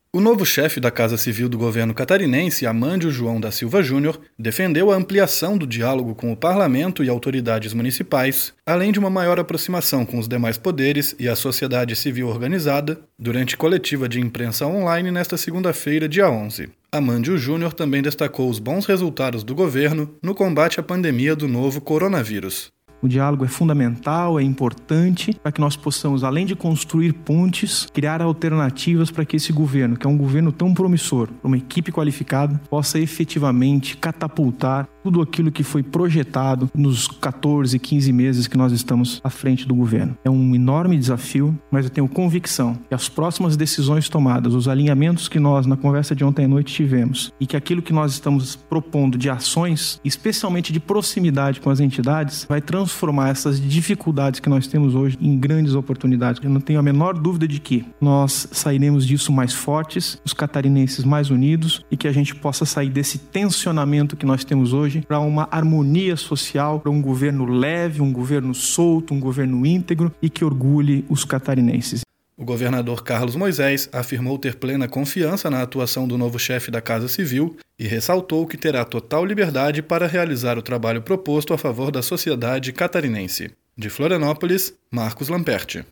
O novo chefe da Casa Civil do governo catarinense, Amândio João da Silva Júnior, defendeu a ampliação do diálogo com o parlamento e autoridades municipais, além de uma maior aproximação com os demais poderes e a sociedade civil organizada, durante coletiva de imprensa online nesta segunda-feira, dia 11. Amândio Júnior também destacou os bons resultados do governo no combate à pandemia do novo coronavírus. O diálogo é fundamental, é importante para que nós possamos, além de construir pontes, criar alternativas para que esse governo, que é um governo tão promissor, uma equipe qualificada, possa efetivamente catapultar tudo aquilo que foi projetado nos 14, 15 meses que nós estamos à frente do governo. É um enorme desafio, mas eu tenho convicção que as próximas decisões tomadas, os alinhamentos que nós, na conversa de ontem à noite, tivemos, e que aquilo que nós estamos propondo de ações, especialmente de proximidade com as entidades, vai transformar essas dificuldades que nós temos hoje em grandes oportunidades. Eu não tenho a menor dúvida de que nós sairemos disso mais fortes, os catarinenses mais unidos, e que a gente possa sair desse tensionamento que nós temos hoje para uma harmonia social, para um governo leve, um governo solto, um governo íntegro e que orgulhe os catarinenses. O governador Carlos Moisés afirmou ter plena confiança na atuação do novo chefe da Casa Civil e ressaltou que terá total liberdade para realizar o trabalho proposto a favor da sociedade catarinense. De Florianópolis, Marcos Lamperti.